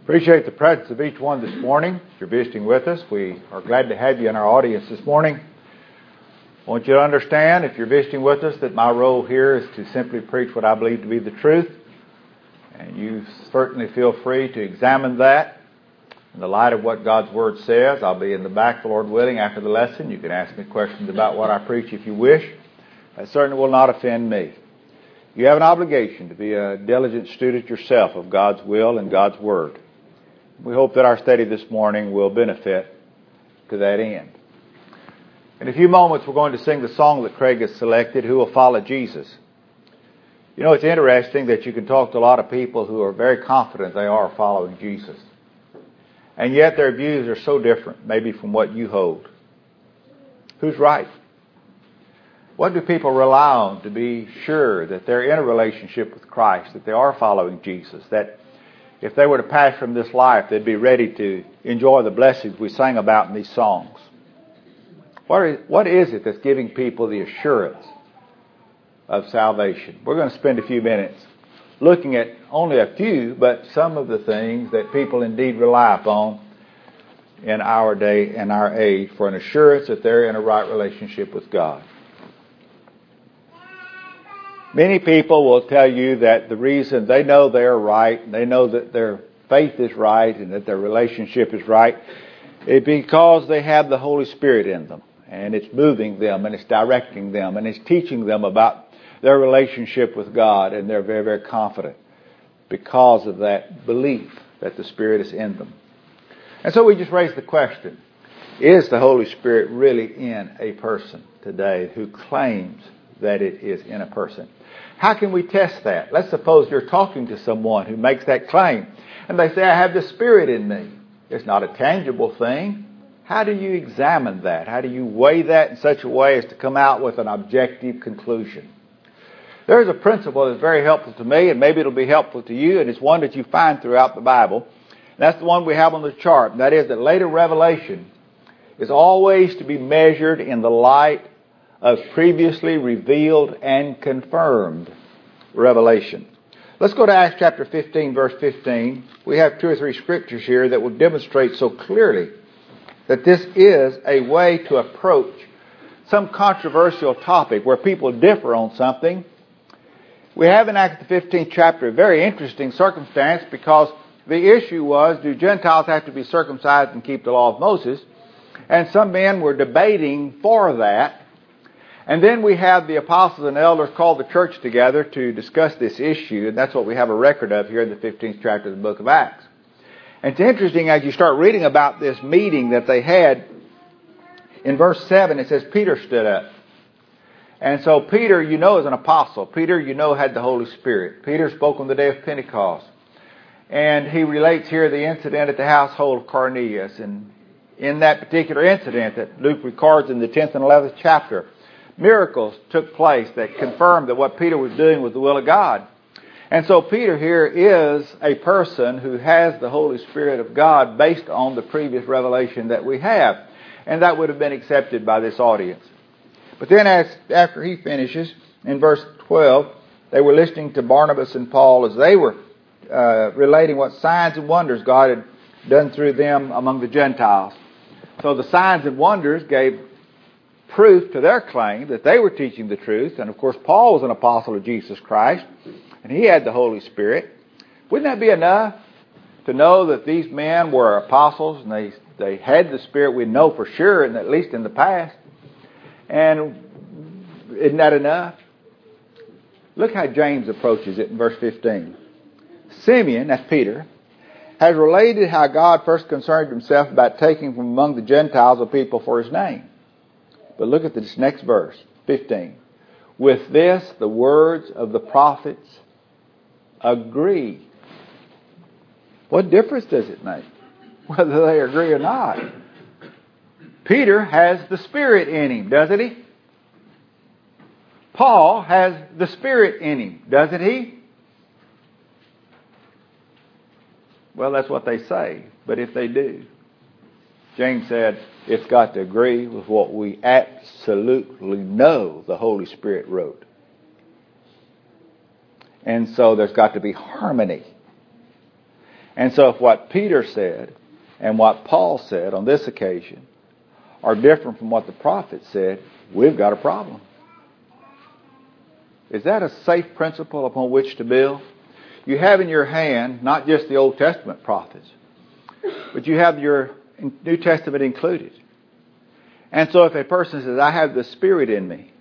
Appreciate the presence of each one this morning. If you're visiting with us, we are glad to have you in our audience this morning. I want you to understand, if you're visiting with us, that my role here is to simply preach what I believe to be the truth. And you certainly feel free to examine that in the light of what God's Word says. I'll be in the back, the Lord willing, after the lesson. You can ask me questions about what I preach if you wish. That certainly will not offend me. You have an obligation to be a diligent student yourself of God's will and God's Word. We hope that our study this morning will benefit to that end. In a few moments, we're going to sing the song that Craig has selected, Who Will Follow Jesus? You know, it's interesting that you can talk to a lot of people who are very confident they are following Jesus. And yet their views are so different, maybe from what you hold. Who's right? What do people rely on to be sure that they're in a relationship with Christ, that they are following Jesus, that if they were to pass from this life, they'd be ready to enjoy the blessings we sang about in these songs? What is it that's giving people the assurance of salvation? We're going to spend a few minutes looking at only a few, but some of the things that people indeed rely upon in our day and our age for an assurance that they're in a right relationship with God. Many people will tell you that the reason they know they're right, they know that their faith is right and that their relationship is right, is because they have the Holy Spirit in them. And it's moving them and it's directing them and it's teaching them about their relationship with God. And they're very, very confident because of that belief that the Spirit is in them. And so we just raise the question, is the Holy Spirit really in a person today who claims that it is in a person? How can we test that? Let's suppose you're talking to someone who makes that claim and they say, I have the Spirit in me. It's not a tangible thing. How do you examine that? How do you weigh that in such a way as to come out with an objective conclusion? There's a principle that's very helpful to me, and maybe it'll be helpful to you, and it's one that you find throughout the Bible. And that's the one we have on the chart, and that is that later revelation is always to be measured in the light of previously revealed and confirmed revelation. Let's go to Acts chapter 15, verse 15. We have two or three scriptures here that will demonstrate so clearly that this is a way to approach some controversial topic where people differ on something. We have in Acts the 15th chapter a very interesting circumstance because the issue was, do Gentiles have to be circumcised and keep the law of Moses? And some men were debating for that. And then we have the apostles and elders call the church together to discuss this issue, and that's what we have a record of here in the 15th chapter of the book of Acts. And it's interesting as you start reading about this meeting that they had, in verse 7 it says Peter stood up. And so Peter, you know, is an apostle. Peter, you know, had the Holy Spirit. Peter spoke on the day of Pentecost. And he relates here the incident at the household of Cornelius. And in that particular incident that Luke records in the 10th and 11th chapter, miracles took place that confirmed that what Peter was doing was the will of God. And so Peter here is a person who has the Holy Spirit of God based on the previous revelation that we have. And that would have been accepted by this audience. But then after he finishes, in verse 12, they were listening to Barnabas and Paul as they were relating what signs and wonders God had done through them among the Gentiles. So the signs and wonders gave proof to their claim that they were teaching the truth. And of course, Paul was an apostle of Jesus Christ, and he had the Holy Spirit. Wouldn't that be enough to know that these men were apostles and they had the Spirit? We know for sure, and at least in the past. And isn't that enough? Look how James approaches it in verse 15. Simeon, that's Peter, has related how God first concerned himself about taking from among the Gentiles a people for his name. But look at this next verse, 15. With this, the words of the prophets agree. What difference does it make whether they agree or not? Peter has the Spirit in him, doesn't he? Paul has the Spirit in him, doesn't he? Well, that's what they say, but if they do, James said, it's got to agree with what we absolutely know the Holy Spirit wrote. And so there's got to be harmony. And so if what Peter said and what Paul said on this occasion are different from what the prophet said, we've got a problem. Is that a safe principle upon which to build? You have in your hand not just the Old Testament prophets, but you have your New Testament included. And so if a person says, I have the Spirit in me,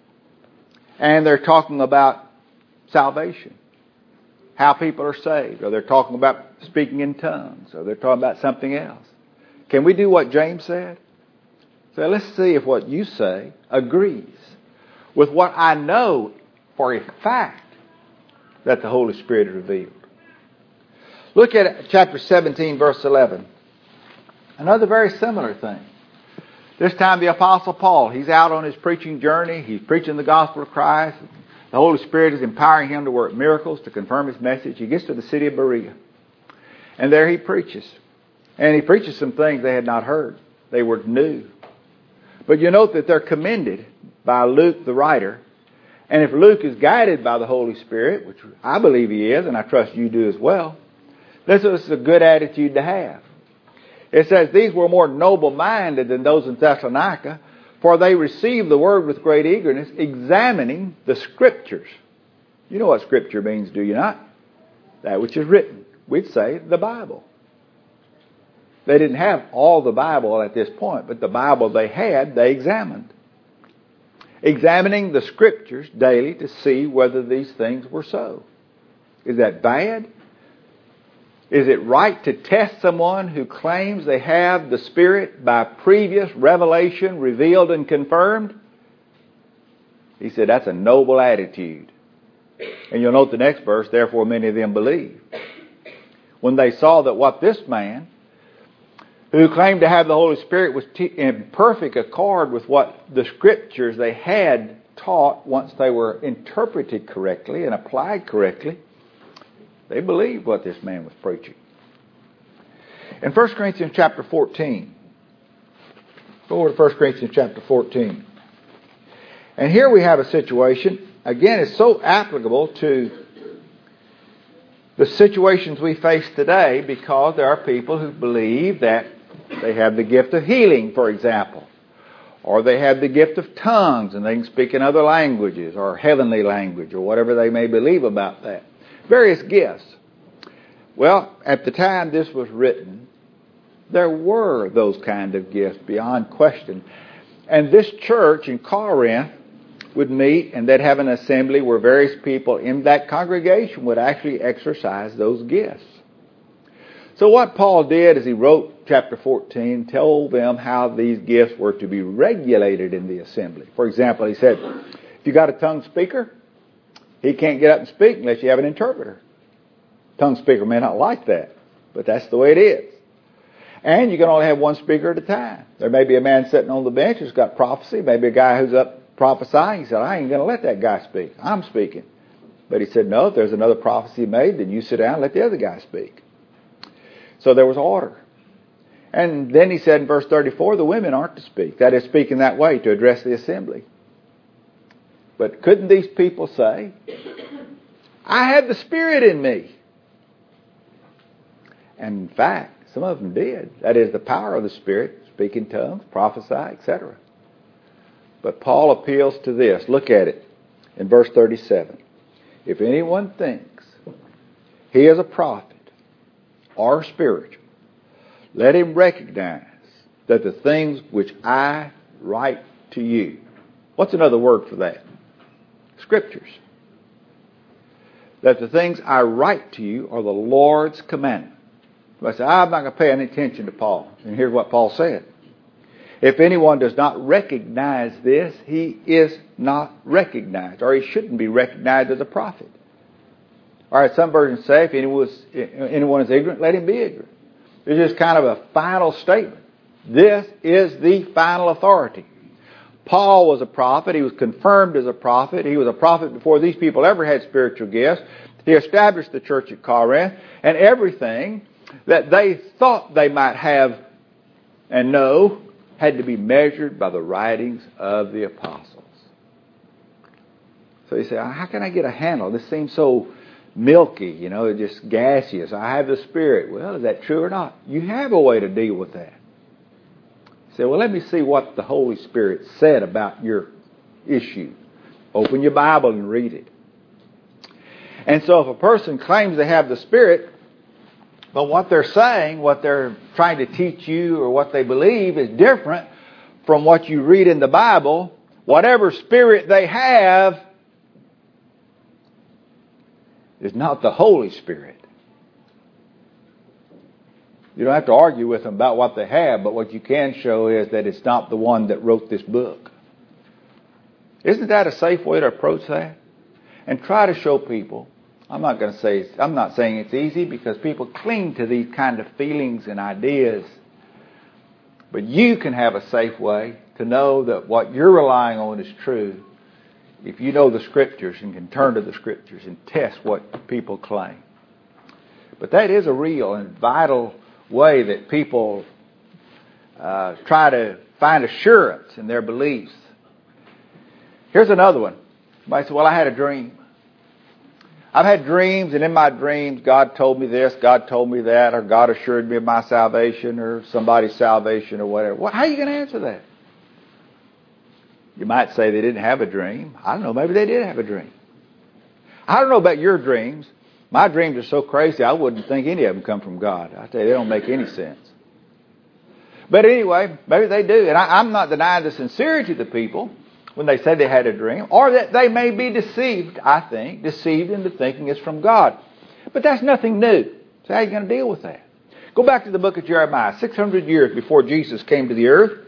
and they're talking about salvation, how people are saved, or they're talking about speaking in tongues, or they're talking about something else, can we do what James said? So let's see if what you say agrees with what I know for a fact that the Holy Spirit has revealed. Look at chapter 17, verse 11. Another very similar thing. This time the Apostle Paul, he's out on his preaching journey. He's preaching the gospel of Christ. The Holy Spirit is empowering him to work miracles to confirm his message. He gets to the city of Berea. And there he preaches. And he preaches some things they had not heard. They were new. But you note that they're commended by Luke the writer. And if Luke is guided by the Holy Spirit, which I believe he is, and I trust you do as well, this is a good attitude to have. It says, these were more noble-minded than those in Thessalonica, for they received the word with great eagerness, examining the Scriptures. You know what Scripture means, do you not? That which is written. We'd say the Bible. They didn't have all the Bible at this point, but the Bible they had, they examined. Examining the Scriptures daily to see whether these things were so. Is that bad? Is it right to test someone who claims they have the Spirit by previous revelation revealed and confirmed? He said that's a noble attitude. And you'll note the next verse, therefore many of them believed. When they saw that what this man, who claimed to have the Holy Spirit, was in perfect accord with what the Scriptures they had taught once they were interpreted correctly and applied correctly, they believed what this man was preaching. In 1 Corinthians chapter 14, go over to 1 Corinthians chapter 14. And here we have a situation, again, it's so applicable to the situations we face today because there are people who believe that they have the gift of healing, for example, or they have the gift of tongues and they can speak in other languages or heavenly language or whatever they may believe about that. Various gifts. Well, at the time this was written, there were those kind of gifts beyond question. And this church in Corinth would meet and they'd have an assembly where various people in that congregation would actually exercise those gifts. So what Paul did is he wrote chapter 14, told them how these gifts were to be regulated in the assembly. For example, he said, if you got a tongue speaker, he can't get up and speak unless you have an interpreter. Tongue speaker may not like that, but that's the way it is. And you can only have one speaker at a time. There may be a man sitting on the bench who's got prophecy, maybe a guy who's up prophesying. He said, I ain't going to let that guy speak. I'm speaking. But he said, no, if there's another prophecy made, then you sit down and let the other guy speak. So there was order. And then he said in verse 34, the women aren't to speak. That is, speak in that way to address the assembly. But couldn't these people say, I have the Spirit in me? And in fact, some of them did. That is, the power of the Spirit, speak in tongues, prophesy, etc. But Paul appeals to this. Look at it in verse 37. If anyone thinks he is a prophet or spiritual, let him recognize that the things which I write to you. What's another word for that? Scriptures. That the things I write to you are the Lord's commandment. I say, I'm not going to pay any attention to Paul. And here's what Paul said. If anyone does not recognize this, he is not recognized, or he shouldn't be recognized as a prophet. All right, some versions say, if anyone is ignorant, let him be ignorant. It's just kind of a final statement. This is the final authority. Paul was a prophet. He was confirmed as a prophet. He was a prophet before these people ever had spiritual gifts. He established the church at Corinth, and everything that they thought they might have and know had to be measured by the writings of the apostles. So you say, how can I get a handle? This seems so milky, just gaseous. I have the Spirit. Well, is that true or not? You have a way to deal with that. Say, well, let me see what the Holy Spirit said about your issue. Open your Bible and read it. And so if a person claims they have the Spirit, but what they're saying, what they're trying to teach you or what they believe is different from what you read in the Bible, whatever spirit they have is not the Holy Spirit. You don't have to argue with them about what they have, but what you can show is that it's not the one that wrote this book. Isn't that a safe way to approach that? And try to show people. I'm not saying it's easy, because people cling to these kind of feelings and ideas. But you can have a safe way to know that what you're relying on is true if you know the Scriptures and can turn to the Scriptures and test what people claim. But that is a real and vital way that people try to find assurance in their beliefs. Here's another one. Somebody said, well, I had a dream. I've had dreams, and in my dreams, God told me this, God told me that, or God assured me of my salvation, or somebody's salvation, or whatever. Well, how are you going to answer that? You might say they didn't have a dream. I don't know, maybe they did have a dream. I don't know about your dreams. My dreams are so crazy, I wouldn't think any of them come from God. I tell you, they don't make any sense. But anyway, maybe they do. And I'm not denying the sincerity of the people when they say they had a dream, or that they may be deceived, I think, deceived into thinking it's from God. But that's nothing new. So how are you going to deal with that? Go back to the book of Jeremiah, 600 years before Jesus came to the earth.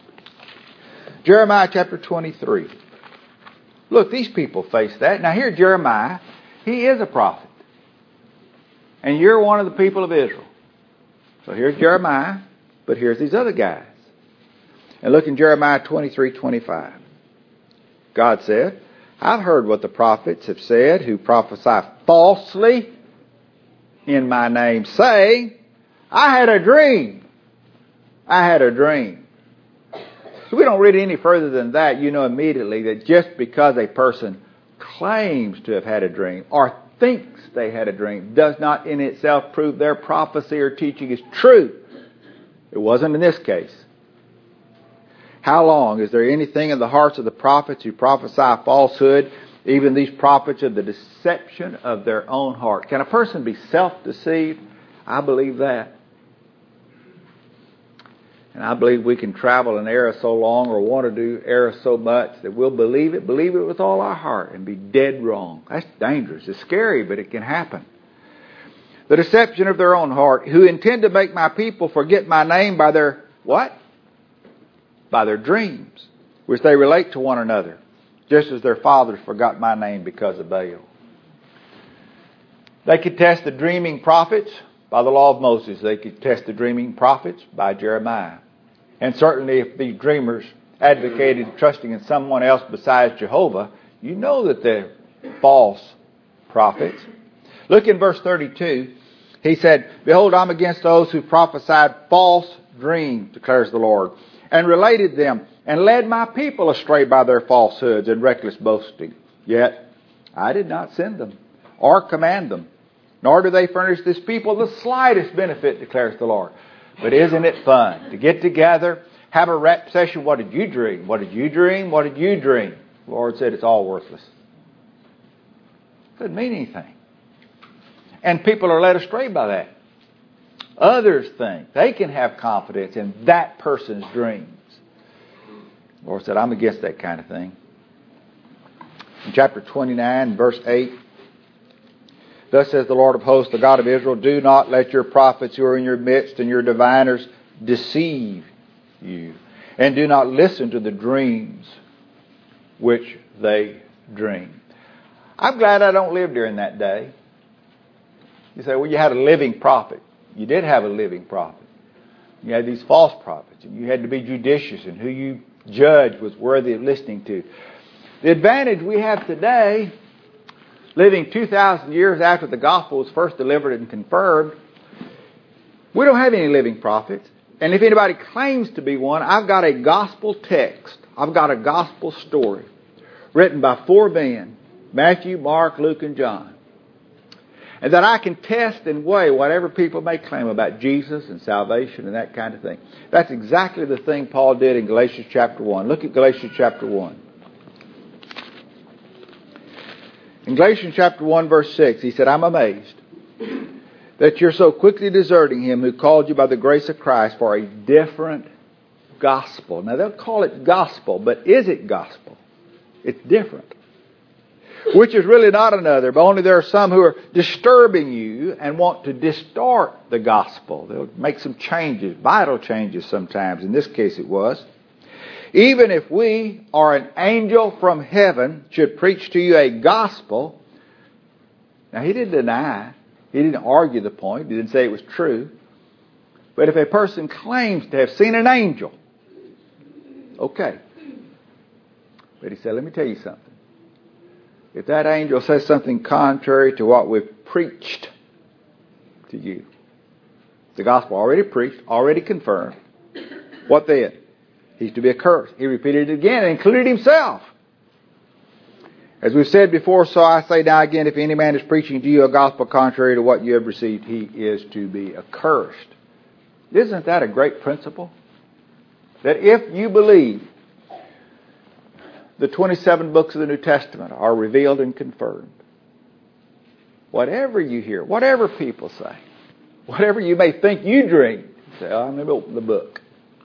Jeremiah chapter 23. Look, these people face that. Now here Jeremiah, he is a prophet. And you're one of the people of Israel. So here's Jeremiah, but here's these other guys. And look in Jeremiah 23:25. God said, I've heard what the prophets have said who prophesy falsely in my name, saying, I had a dream. I had a dream. So we don't read any further than that. You know immediately that just because a person claims to have had a dream or thinks they had a dream does not in itself prove their prophecy or teaching is true. It wasn't in this case. How long? Is there anything in the hearts of the prophets who prophesy falsehood, even these prophets of the deception of their own heart? Can a person be self-deceived? I believe that. And I believe we can travel an error so long or want to do error so much that we'll believe it with all our heart and be dead wrong. That's dangerous. It's scary, but it can happen. The deception of their own heart, who intend to make my people forget my name by their what? By their dreams, which they relate to one another, just as their fathers forgot my name because of Baal. They could test the dreaming prophets by the law of Moses. They could test the dreaming prophets by Jeremiah. And certainly if these dreamers advocated trusting in someone else besides Jehovah, you know that they're false prophets. Look in verse 32. He said, Behold, I'm against those who prophesied false dreams, declares the Lord, and related them, and led my people astray by their falsehoods and reckless boasting. Yet I did not send them, or command them, nor do they furnish this people the slightest benefit, declares the Lord. But isn't it fun to get together, have a rap session? What did you dream? What did you dream? What did you dream? The Lord said it's all worthless. Doesn't mean anything. And people are led astray by that. Others think they can have confidence in that person's dreams. The Lord said, I'm against that kind of thing. In chapter 29, verse 8, Thus says the Lord of hosts, the God of Israel, do not let your prophets who are in your midst and your diviners deceive you. And do not listen to the dreams which they dream. I'm glad I don't live during that day. You say, well, you had a living prophet. You did have a living prophet. You had these false prophets, and you had to be judicious in who you judged was worthy of listening to. The advantage we have today, living 2,000 years after the gospel was first delivered and confirmed, we don't have any living prophets. And if anybody claims to be one, I've got a gospel text. I've got a gospel story written by 4 men, Matthew, Mark, Luke, and John. And that I can test and weigh whatever people may claim about Jesus and salvation and that kind of thing. That's exactly the thing Paul did in Galatians chapter 1. Look at Galatians chapter 1. In Galatians chapter 1 verse 6, he said, I'm amazed that you're so quickly deserting him who called you by the grace of Christ for a different gospel. Now they'll call it gospel, but is it gospel? It's different. Which is really not another, but only there are some who are disturbing you and want to distort the gospel. They'll make some changes, vital changes sometimes. In this case it was. Even if we or an angel from heaven should preach to you a gospel. Now he didn't deny. He didn't argue the point. He didn't say it was true. But if a person claims to have seen an angel, okay. But he said, let me tell you something. If that angel says something contrary to what we've preached to you, the gospel already preached, already confirmed, what then? He's to be accursed. He repeated it again and included himself. As we've said before, so I say now again, if any man is preaching to you a gospel contrary to what you have received, he is to be accursed. Isn't that a great principle? That if you believe the 27 books of the New Testament are revealed and confirmed, whatever you hear, whatever people say, whatever you may think you dream, say, oh, let me open the book.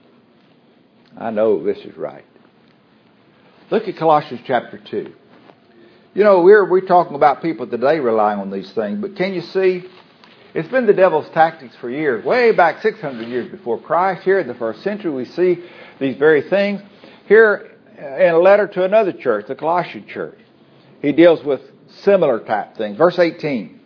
I know this is right. Look at Colossians chapter 2. You know, we're talking about people today relying on these things, but can you see, it's been the devil's tactics for years. Way back 600 years before Christ, here in the first century, we see these very things. Here in a letter to another church, the Colossian church, he deals with similar type things. Verse 18.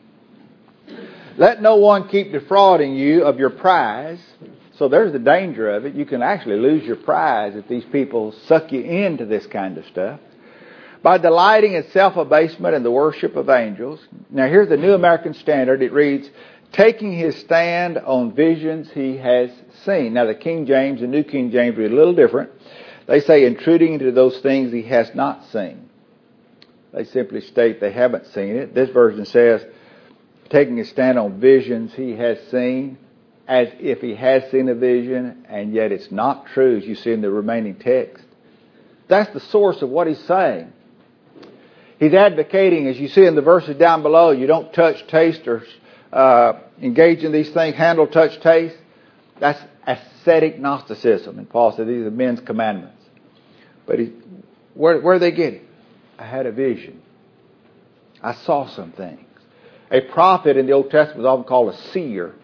Let no one keep defrauding you of your prize. So there's the danger of it. You can actually lose your prize if these people suck you into this kind of stuff. By delighting in self-abasement and the worship of angels. Now here's the New American Standard. It reads, taking his stand on visions he has seen. Now the King James and New King James read a little different. They say intruding into those things he has not seen. They simply state they haven't seen it. This version says, taking his stand on visions he has seen, as if he has seen a vision, and yet it's not true, as you see in the remaining text. That's the source of what he's saying. He's advocating, as you see in the verses down below, you don't touch, taste, or engage in these things, handle, touch, taste. That's ascetic Gnosticism. And Paul said these are men's commandments. But where they get it? I had a vision. I saw some things. A prophet in the Old Testament was often called a seer.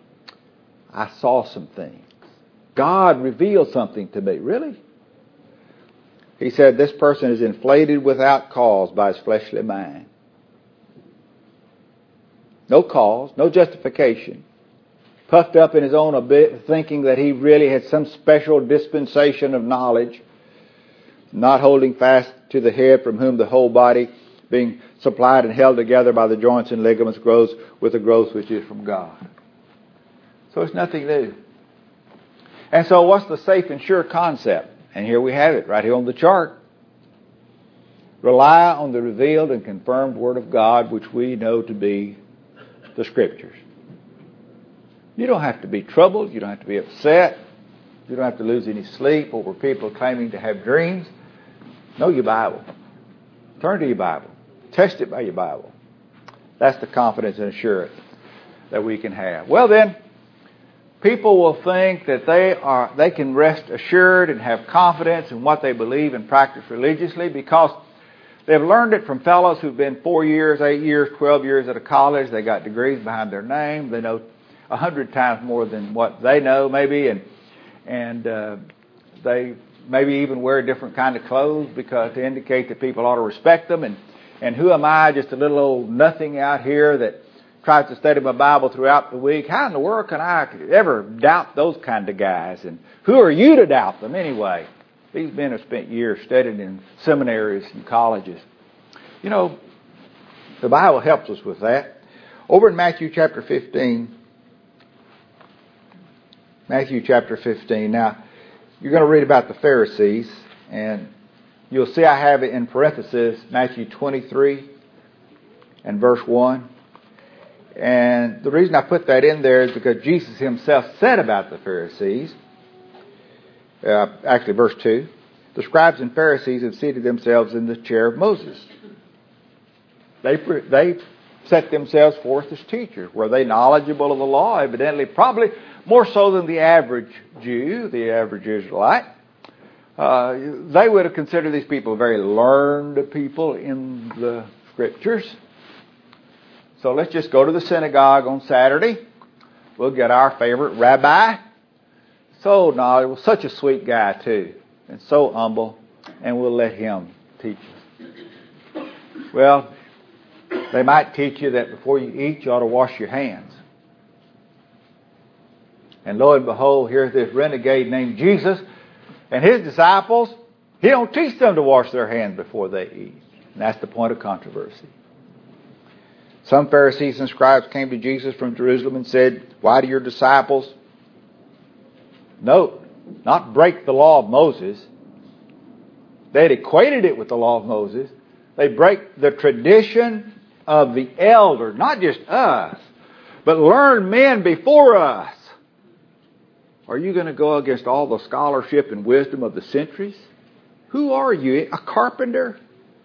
I saw some things. God revealed something to me. Really? He said this person is inflated without cause by his fleshly mind. No cause, no justification. Puffed up in his own a bit, thinking that he really had some special dispensation of knowledge, not holding fast to the head, from whom the whole body, being supplied and held together by the joints and ligaments, grows with the growth which is from God. So it's nothing new. And so what's the safe and sure concept? And here we have it right here on the chart. Rely on the revealed and confirmed Word of God, which we know to be the Scriptures. You don't have to be troubled. You don't have to be upset. You don't have to lose any sleep over people claiming to have dreams. Know your Bible. Turn to your Bible. Test it by your Bible. That's the confidence and assurance that we can have. Well then, people will think that they can rest assured and have confidence in what they believe and practice religiously because they've learned it from fellows who've been 4 years, 8 years, 12 years at a college. They got degrees behind their name. They know 100 times more than what they know, maybe, and they maybe even wear a different kind of clothes because to indicate that people ought to respect them. And who am I, just a little old nothing out here that tries to study my Bible throughout the week? How in the world can I ever doubt those kind of guys? And who are you to doubt them anyway? These men have spent years studying in seminaries and colleges. You know, the Bible helps us with that. Over in Matthew chapter 15, now, you're going to read about the Pharisees, and you'll see I have it in parentheses, Matthew 23 and verse 1. And the reason I put that in there is because Jesus himself said about the Pharisees, actually verse 2, the scribes and Pharisees have seated themselves in the chair of Moses. They set themselves forth as teachers. Were they knowledgeable of the law? Evidently, probably more so than the average Jew, the average Israelite. They would have considered these people very learned people in the Scriptures. So let's just go to the synagogue on Saturday. We'll get our favorite rabbi. So knowledgeable, such a sweet guy too, and so humble, and we'll let him teach us. Well, they might teach you that before you eat, you ought to wash your hands. And lo and behold, here's this renegade named Jesus and his disciples. He don't teach them to wash their hands before they eat. And that's the point of controversy. Some Pharisees and scribes came to Jesus from Jerusalem and said, why do your disciples, note, not break the law of Moses? They had equated it with the law of Moses. They break the tradition of the elders, not just us, but learned men before us. Are you going to go against all the scholarship and wisdom of the centuries? Who are you? A carpenter?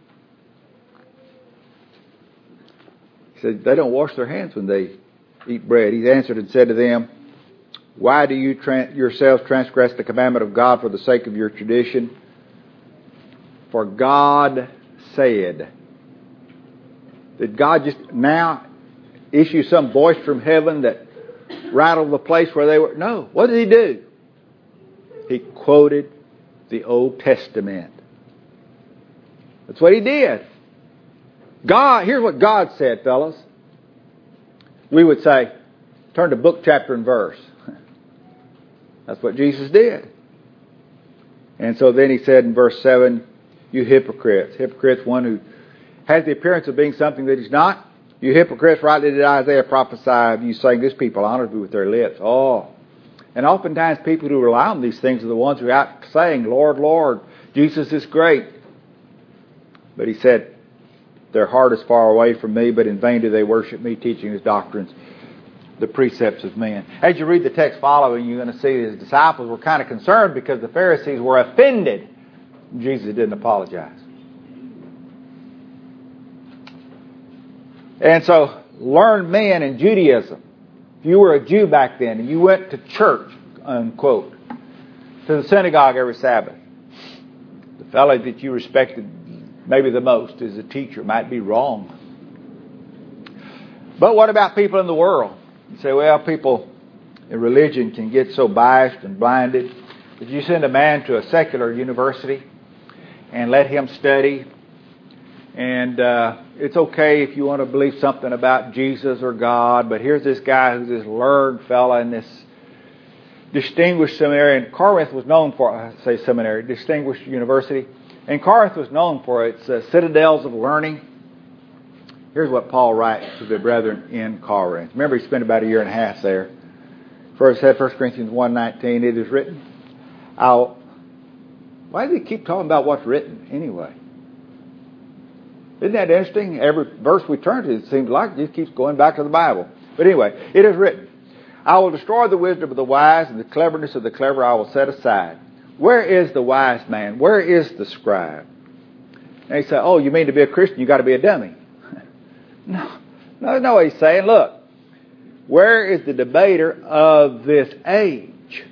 He said, they don't wash their hands when they eat bread. He answered and said to them, why do you yourselves transgress the commandment of God for the sake of your tradition? For God said. Did God just now issue some voice from heaven that rattled the place where they were? No. What did he do? He quoted the Old Testament. That's what he did. God, here's what God said, fellas. We would say, turn to book, chapter, and verse. That's what Jesus did. And so then he said in verse 7, you hypocrites. Hypocrites, one who has the appearance of being something that he's not. You hypocrites, rightly did Isaiah prophesy of you, saying, this people honors me with their lips. Oh. And oftentimes people who rely on these things are the ones who are out saying, Lord, Lord, Jesus is great. But he said, their heart is far away from me, but in vain do they worship me, teaching his doctrines, the precepts of men. As you read the text following, you're going to see his disciples were kind of concerned because the Pharisees were offended. Jesus didn't apologize. And so, learned men in Judaism. If you were a Jew back then and you went to church, unquote, to the synagogue every Sabbath, the fellow that you respected maybe the most as a teacher might be wrong. But what about people in the world? You say, well, people in religion can get so biased and blinded. But you send a man to a secular university and let him study, and it's okay if you want to believe something about Jesus or God, but here's this guy who's this learned fella in this distinguished seminary. And Corinth was known for, distinguished university. And Corinth was known for its citadels of learning. Here's what Paul writes to the brethren in Corinth. Remember, he spent about a year and a half there. First said 1 Corinthians 1:19, it is written. Why do they keep talking about what's written anyway? Isn't that interesting? Every verse we turn to, it seems like it just keeps going back to the Bible. But anyway, it is written, I will destroy the wisdom of the wise, and the cleverness of the clever I will set aside. Where is the wise man? Where is the scribe? And they say, oh, you mean to be a Christian, you got to be a dummy. No, he's saying, look, where is the debater of this age,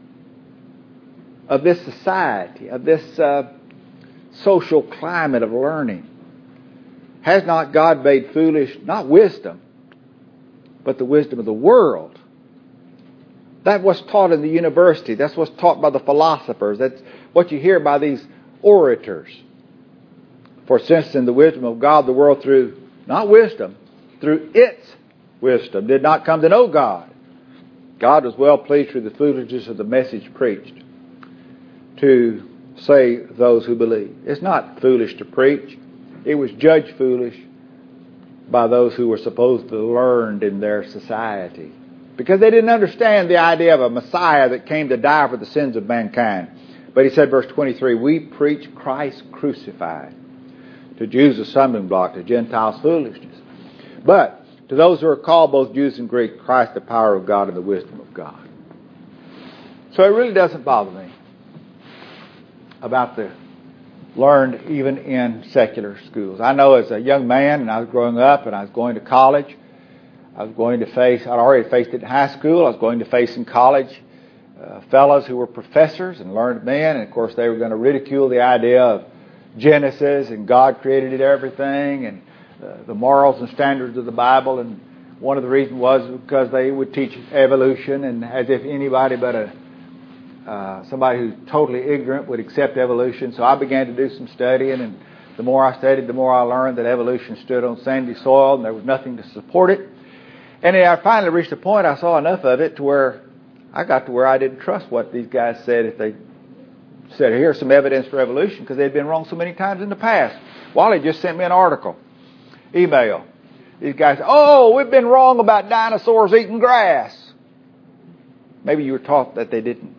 of this society, of this social climate of learning? Has not God made foolish, not wisdom, but the wisdom of the world? That was taught in the university. That's what's taught by the philosophers. That's what you hear by these orators. For since in the wisdom of God, the world through, not wisdom, through its wisdom, did not come to know God. God was well pleased through the foolishness of the message preached to save those who believe. It's not foolish to preach. It was judged foolish by those who were supposed to learn in their society, because they didn't understand the idea of a Messiah that came to die for the sins of mankind. But he said, verse 23, we preach Christ crucified. To Jews a stumbling block, to Gentiles foolishness. But To those who are called, both Jews and Greeks, Christ the power of God and the wisdom of God. So it really doesn't bother me about the learned even in secular schools. I know as a young man, and I was growing up and I was going to college, I was going to face, I'd already faced it in high school, I was going to face in college fellows who were professors and learned men, and of course they were going to ridicule the idea of Genesis and God created everything and the morals and standards of the Bible, and one of the reasons was because they would teach evolution, and as if anybody but somebody who's totally ignorant would accept evolution. So I began to do some studying, and the more I studied, the more I learned that evolution stood on sandy soil and there was nothing to support it. And then I finally reached a point, I saw enough of it to where I got to where I didn't trust what these guys said if they said, here's some evidence for evolution, because they'd been wrong so many times in the past. Wally just sent me an article, email. These guys, we've been wrong about dinosaurs eating grass. Maybe you were taught that they didn't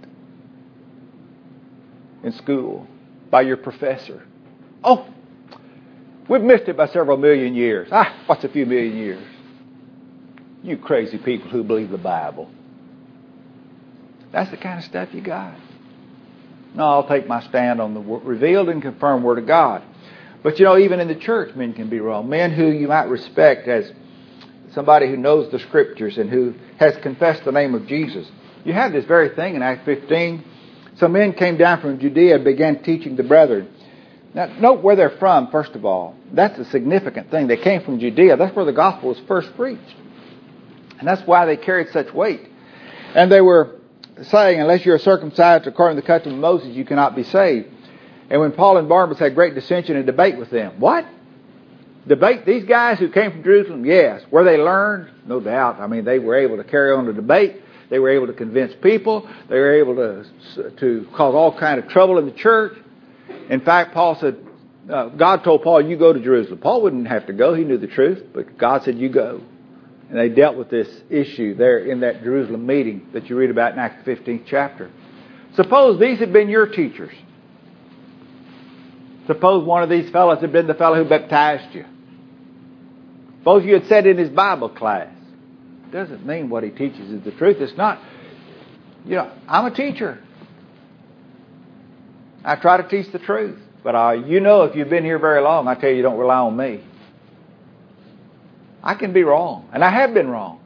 in school by your professor. We've missed it by several million years. What's a few million years? You crazy people who believe the Bible. That's the kind of stuff you got. No, I'll take my stand on the revealed and confirmed Word of God. But even in the church, men can be wrong. Men who you might respect as somebody who knows the Scriptures and who has confessed the name of Jesus. You have this very thing in Acts 15. Some men came down from Judea and began teaching the brethren. Now, note where they're from, first of all. That's a significant thing. They came from Judea. That's where the gospel was first preached. And that's why they carried such weight. And they were saying, unless you're circumcised according to the custom of Moses, you cannot be saved. And when Paul and Barnabas had great dissension and debate with them. What? Debate? These guys who came from Jerusalem? Yes. Were they learned? No doubt. They were able to carry on the debate. They were able to convince people. They were able to cause all kind of trouble in the church. In fact, Paul said, God told Paul, you go to Jerusalem. Paul wouldn't have to go. He knew the truth. But God said, you go. And they dealt with this issue there in that Jerusalem meeting that you read about in Acts 15th chapter. Suppose these had been your teachers. Suppose one of these fellows had been the fellow who baptized you. Suppose you had sat in his Bible class. Doesn't mean what he teaches is the truth. It's not. I'm a teacher. I try to teach the truth. But if you've been here very long, I tell you, don't rely on me. I can be wrong. And I have been wrong.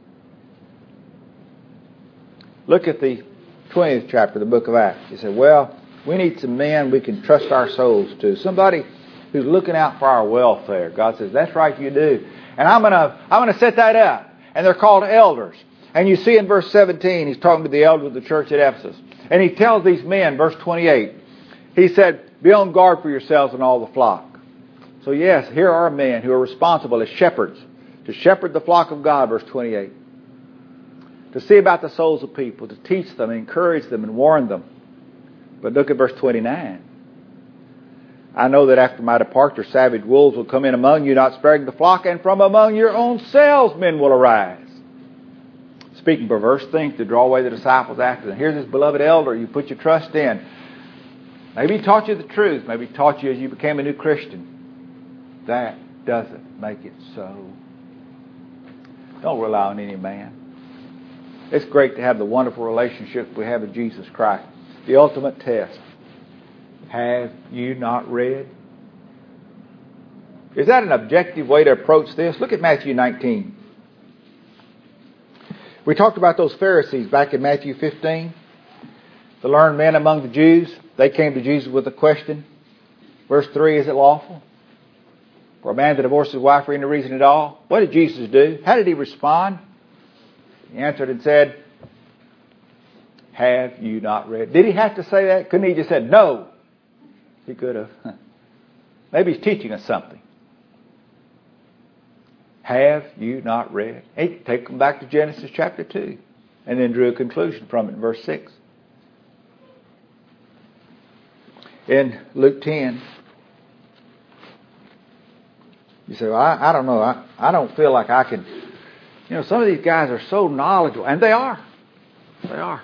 Look at the 20th chapter of the book of Acts. You say, we need some men we can trust our souls to. Somebody who's looking out for our welfare. God says, that's right, you do. And I'm gonna set that up. And they're called elders. And you see in verse 17, he's talking to the elders of the church at Ephesus. And he tells these men, verse 28, he said, be on guard for yourselves and all the flock. So yes, here are men who are responsible as shepherds to shepherd the flock of God, verse 28. To see about the souls of people, to teach them, encourage them, and warn them. But look at verse 29. I know that after my departure, savage wolves will come in among you, not sparing the flock, and from among your own selves men will arise, speaking perverse things to draw away the disciples after them. Here's this beloved elder you put your trust in. Maybe he taught you the truth. Maybe he taught you as you became a new Christian. That doesn't make it so. Don't rely on any man. It's great to have the wonderful relationship we have with Jesus Christ. The ultimate test. Have you not read? Is that an objective way to approach this? Look at Matthew 19. We talked about those Pharisees back in Matthew 15. The learned men among the Jews. They came to Jesus with a question. Verse 3, is it lawful for a man to divorce his wife for any reason at all? What did Jesus do? How did he respond? He answered and said, have you not read? Did he have to say that? Couldn't he just said no? He could have. Maybe he's teaching us something. Have you not read? Hey, take them back to Genesis chapter 2. And then drew a conclusion from it in verse 6. In Luke 10. You say, I don't know. I don't feel like I can. Some of these guys are so knowledgeable. And they are. They are.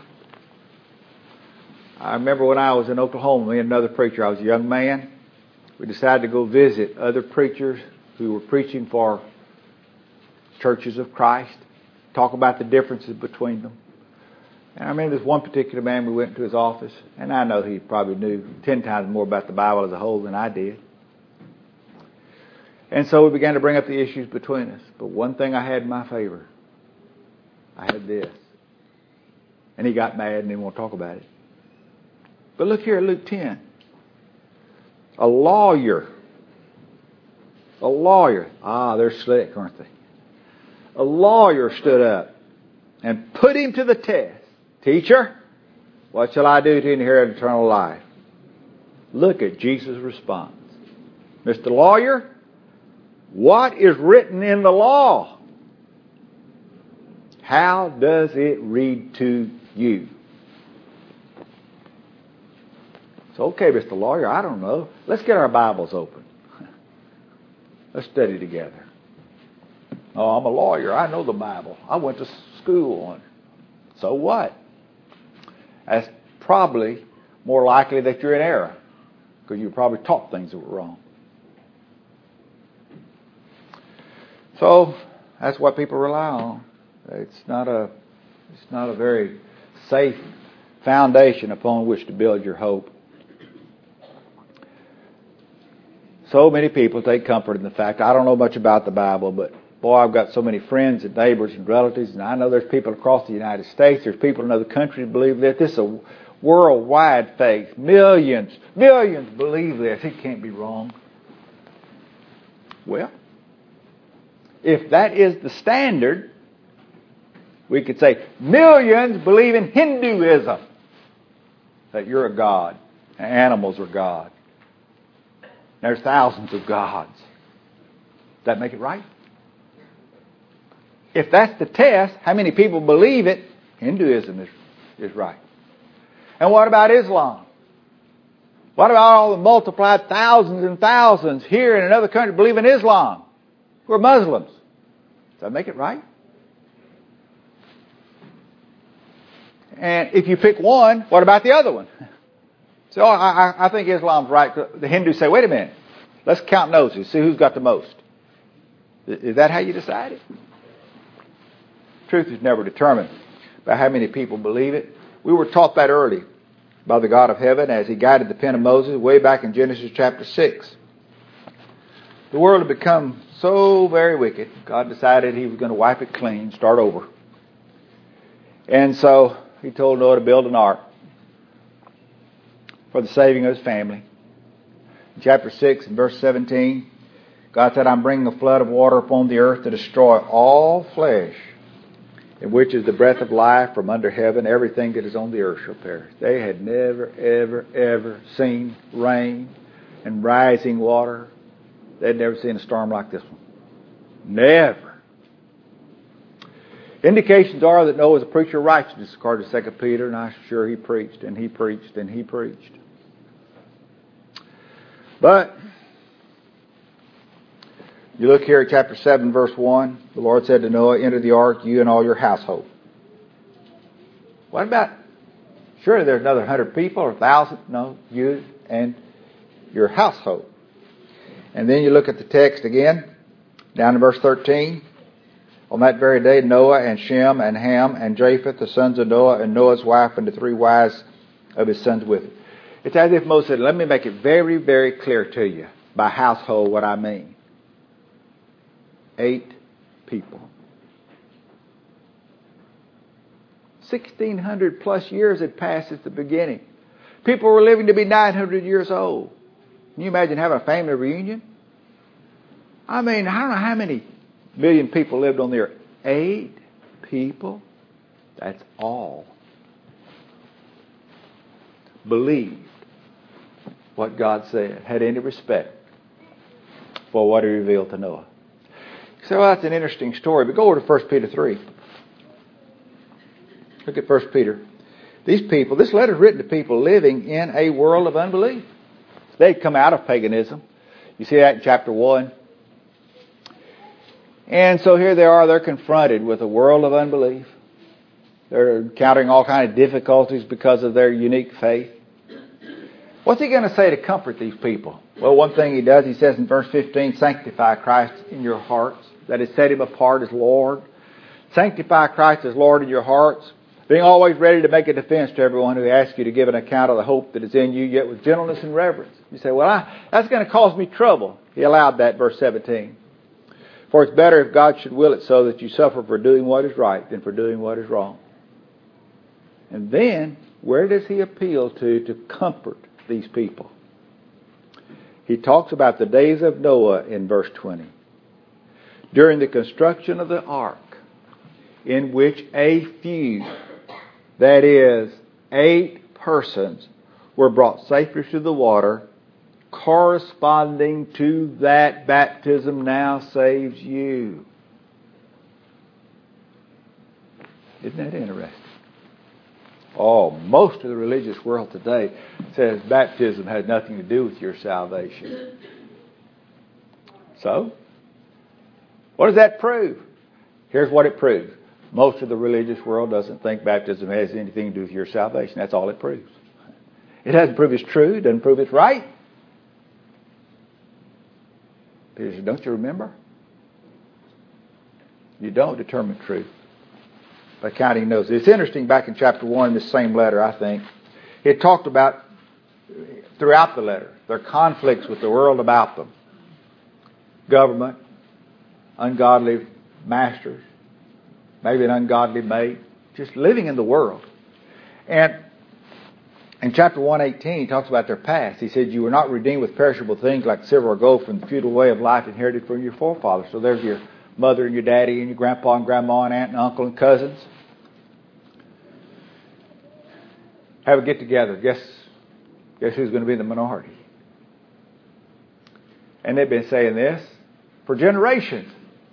I remember when I was in Oklahoma, me and another preacher, I was a young man. We decided to go visit other preachers who were preaching for churches of Christ, talk about the differences between them. And I remember this one particular man, we went to his office, and I know he probably knew 10 times more about the Bible as a whole than I did. And so we began to bring up the issues between us. But one thing I had in my favor, I had this. And he got mad and didn't want to talk about it. But look here at Luke 10. A lawyer. They're slick, aren't they? A lawyer stood up and put him to the test. Teacher, what shall I do to inherit eternal life? Look at Jesus' response. Mr. Lawyer, what is written in the law? How does it read to you? So, okay, Mr. Lawyer, I don't know. Let's get our Bibles open. Let's study together. Oh, I'm a lawyer. I know the Bible. I went to school on it. So what? That's probably more likely that you're in error, because you probably taught things that were wrong. So that's what people rely on. It's not a very safe foundation upon which to build your hope. So many people take comfort in the fact, I don't know much about the Bible, but boy, I've got so many friends and neighbors and relatives, and I know there's people across the United States, there's people in other countries who believe that. This is a worldwide faith. Millions believe this. It can't be wrong. Well, if that is the standard, we could say millions believe in Hinduism, that you're a god, and animals are God. There's thousands of gods. Does that make it right? If that's the test, how many people believe it? Hinduism is right. And what about Islam? What about all the multiplied thousands and thousands here in another country believe in Islam, who are Muslims? Does that make it right? And if you pick one, what about the other one? So I think Islam's right. The Hindus say, wait a minute, let's count noses, see who's got the most. Is that how you decide it? Truth is never determined by how many people believe it. We were taught that early by the God of heaven as He guided the pen of Moses way back in Genesis chapter 6. The world had become so very wicked, God decided He was going to wipe it clean, start over. And so He told Noah to build an ark for the saving of his family. In chapter 6 and verse 17, God said, I'm bringing a flood of water upon the earth to destroy all flesh, in which is the breath of life from under heaven. Everything that is on the earth shall perish. They had never, ever seen rain and rising water. They'd never seen a storm like this one. Never. Indications are that Noah was a preacher of righteousness, according to 2 Peter, and I'm sure he preached and he preached and he preached. But you look here at chapter 7, verse 1. The Lord said to Noah, enter the ark, you and all your household. What about, surely there's another 100 people or 1,000? No, you and your household. And then you look at the text again, down in verse 13. On that very day, Noah and Shem and Ham and Japheth, the sons of Noah, and Noah's wife and the 3 wives of his sons with him. It's as if Moses said, let me make it very, very clear to you by household what I mean. 8 people. 1,600 plus years had passed since the beginning. People were living to be 900 years old. Can you imagine having a family reunion? I mean, I don't know how many million people lived on the earth. 8 people. That's all. Believed what God said. Had any respect for what He revealed to Noah. So that's an interesting story. But go over to 1 Peter 3. Look at 1 Peter. These people, this letter is written to people living in a world of unbelief. They'd come out of paganism. You see that in chapter 1. And so here they are, they're confronted with a world of unbelief. They're encountering all kinds of difficulties because of their unique faith. What's He going to say to comfort these people? Well, one thing He does, He says in verse 15, sanctify Christ in your hearts. that has set Him apart as Lord. Sanctify Christ as Lord in your hearts, being always ready to make a defense to everyone who asks you to give an account of the hope that is in you, yet with gentleness and reverence. You say, well, that's going to cause me trouble. He allowed that, verse 17. For it's better if God should will it so that you suffer for doing what is right than for doing what is wrong. And then, where does He appeal to comfort these people? He talks about the days of Noah in verse 20. During the construction of the ark, in which a few, that is, 8 persons, were brought safely through the water, corresponding to that baptism now saves you. Isn't that interesting? Oh, most of the religious world today says baptism has nothing to do with your salvation. So, what does that prove? Here's what it proves. Most of the religious world doesn't think baptism has anything to do with your salvation. That's all it proves. It doesn't prove it's true. It doesn't prove it's right. Peter said, don't you remember? You don't determine truth by counting noses. It's interesting, back in chapter 1 in this same letter, I think, it talked about, throughout the letter, their conflicts with the world about them. Government, ungodly masters, maybe an ungodly mate, just living in the world. And in chapter 1:18, he talks about their past. He said, you were not redeemed with perishable things like silver or gold from the futile way of life inherited from your forefathers. So there's your mother and your daddy and your grandpa and grandma and aunt and uncle and cousins. Have a get together. Guess who's going to be in the minority? And they've been saying this for generations.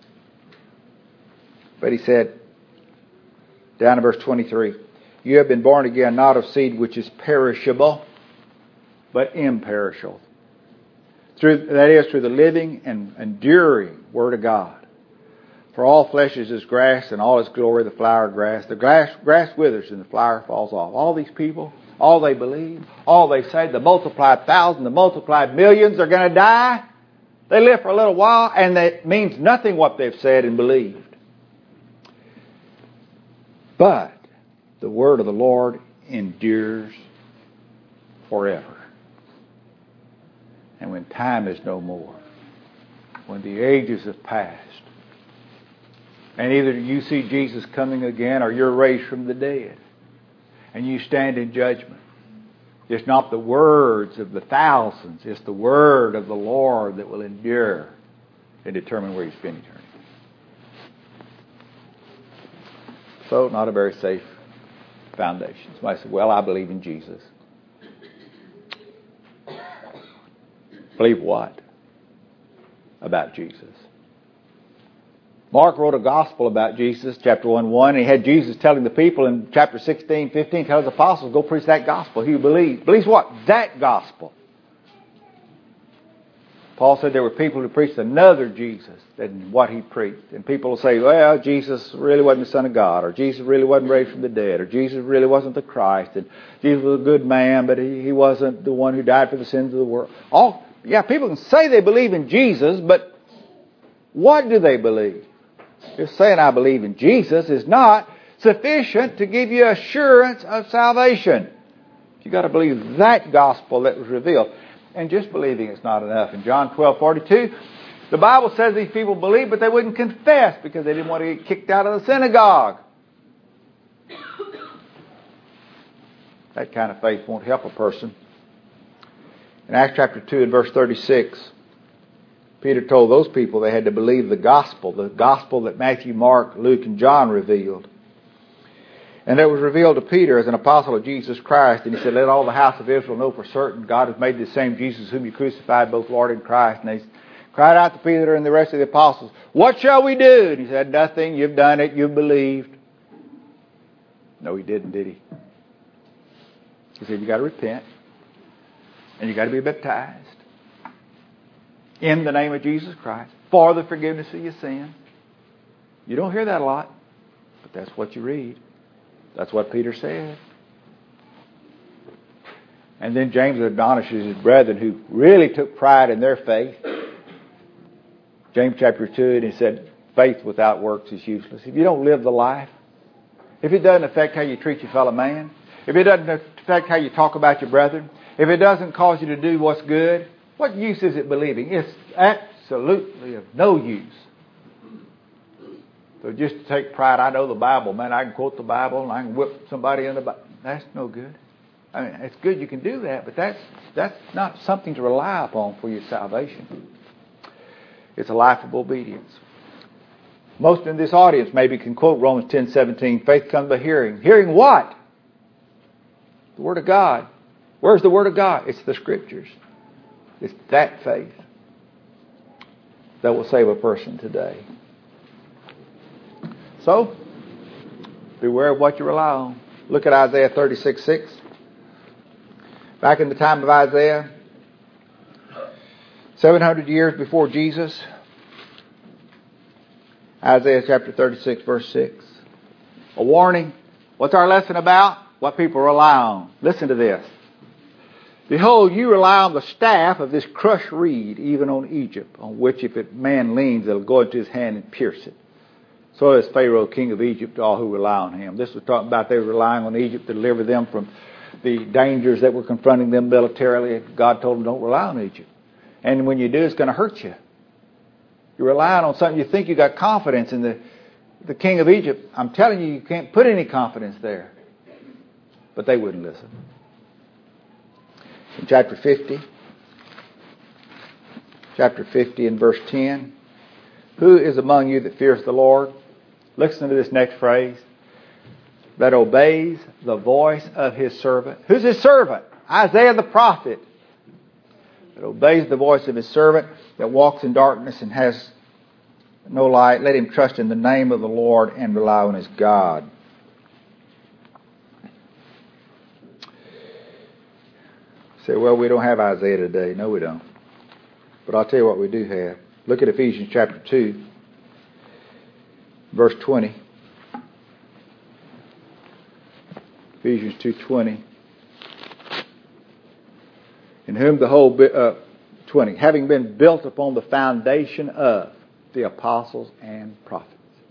But he said, down in verse 23, you have been born again, not of seed which is perishable, but imperishable. Through the living and enduring Word of God. For all flesh is as grass, and all its glory the flower of grass. The grass withers and the flower falls off. All these people, all they believe, all they say, the multiplied thousand, the multiplied millions are going to die. They live for a little while, and it means nothing what they've said and believed. But the word of the Lord endures forever. And when time is no more, when the ages have passed, and either you see Jesus coming again or you're raised from the dead, and you stand in judgment, it's not the words of the thousands, it's the word of the Lord that will endure and determine where you spend eternity. So, not a very safe foundation. Somebody said, well, I believe in Jesus. Believe what? About Jesus. Mark wrote a gospel about Jesus, chapter 1:1, and he had Jesus telling the people in chapter 16:15, tell his apostles, go preach that gospel. He believes what? That gospel. Paul said there were people who preached another Jesus than what he preached. And people will say, well, Jesus really wasn't the Son of God, or Jesus really wasn't raised from the dead, or Jesus really wasn't the Christ, and Jesus was a good man, but he wasn't the one who died for the sins of the world. People can say they believe in Jesus, but what do they believe? Just saying I believe in Jesus is not sufficient to give you assurance of salvation. You've got to believe that gospel that was revealed. And just believing is not enough. In John 12:42, the Bible says these people believed, but they wouldn't confess because they didn't want to get kicked out of the synagogue. That kind of faith won't help a person. In Acts chapter 2 and verse 36, Peter told those people they had to believe the gospel that Matthew, Mark, Luke, and John revealed. And it was revealed to Peter as an apostle of Jesus Christ. And he said, let all the house of Israel know for certain God has made the same Jesus whom you crucified, both Lord and Christ. And they cried out to Peter and the rest of the apostles, what shall we do? And he said, nothing. You've done it. You've believed. No, he didn't, did he? He said, you got to repent. And you got to be baptized in the name of Jesus Christ for the forgiveness of your sin. You don't hear that a lot, but that's what you read. That's what Peter said. And then James admonishes his brethren who really took pride in their faith. James chapter 2, and he said, faith without works is useless. If you don't live the life, if it doesn't affect how you treat your fellow man, if it doesn't affect how you talk about your brethren, if it doesn't cause you to do what's good, what use is it believing? It's absolutely of no use. So just to take pride, I know the Bible, man, I can quote the Bible and I can whip somebody in the Bible. That's no good. I mean, it's good you can do that, but that's not something to rely upon for your salvation. It's a life of obedience. Most in this audience maybe can quote Romans 10:17. Faith comes by hearing. Hearing what? The Word of God. Where's the Word of God? It's the Scriptures. It's that faith that will save a person today. So, beware of what you rely on. Look at Isaiah 36:6. Back in the time of Isaiah, 700 years before Jesus, Isaiah chapter 36, verse 6. A warning. What's our lesson about? What people rely on. Listen to this. Behold, you rely on the staff of this crushed reed, even on Egypt, on which if a man leans, it'll go into his hand and pierce it. So is Pharaoh, king of Egypt, to all who rely on him. This was talking about they were relying on Egypt to deliver them from the dangers that were confronting them militarily. God told them, don't rely on Egypt. And when you do, it's going to hurt you. You're relying on something you think you got confidence in the king of Egypt. I'm telling you, you can't put any confidence there. But they wouldn't listen. In chapter 50 and verse 10, who is among you that fears the Lord? Listen to this next phrase. That obeys the voice of his servant. Who's his servant? Isaiah the prophet. That obeys the voice of his servant, that walks in darkness and has no light. Let him trust in the name of the Lord and rely on his God. Say, well, we don't have Isaiah today. No, we don't. But I'll tell you what we do have. Look at Ephesians chapter 2, verse 20. Ephesians 2:20. In whom the whole 20, having been built upon the foundation of the apostles and prophets.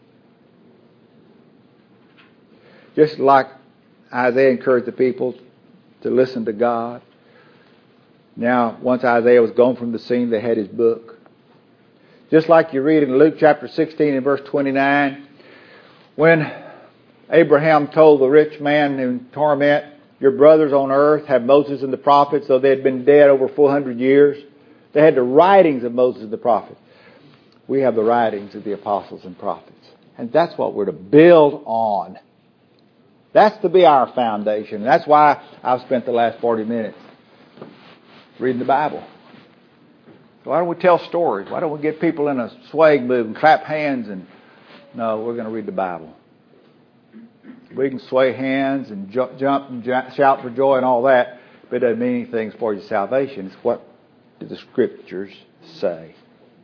Just like Isaiah encouraged the people to listen to God. Now, once Isaiah was gone from the scene, they had his book. Just like you read in Luke chapter 16 and verse 29, when Abraham told the rich man in torment, your brothers on earth have Moses and the prophets, though they had been dead over 400 years. They had the writings of Moses and the prophets. We have the writings of the apostles and prophets. And that's what we're to build on. That's to be our foundation. And that's why I've spent the last 40 minutes reading the Bible. So why don't we tell stories? Why don't we get people in a swag move and clap hands? No, we're going to read the Bible. We can sway hands and jump and shout for joy and all that, but it doesn't mean anything for your salvation. It's what do the Scriptures say.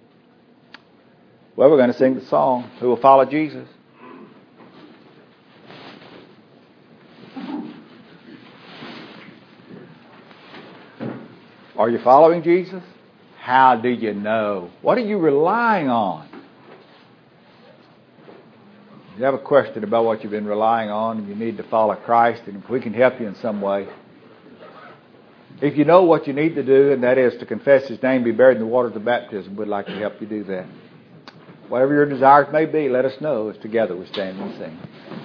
Well, we're going to sing the song, Who Will Follow Jesus? Are you following Jesus? How do you know? What are you relying on? If you have a question about what you've been relying on and you need to follow Christ, and if we can help you in some way. If you know what you need to do, and that is to confess His name, be buried in the waters of baptism, we'd like to help you do that. Whatever your desires may be, let us know as together we stand and sing.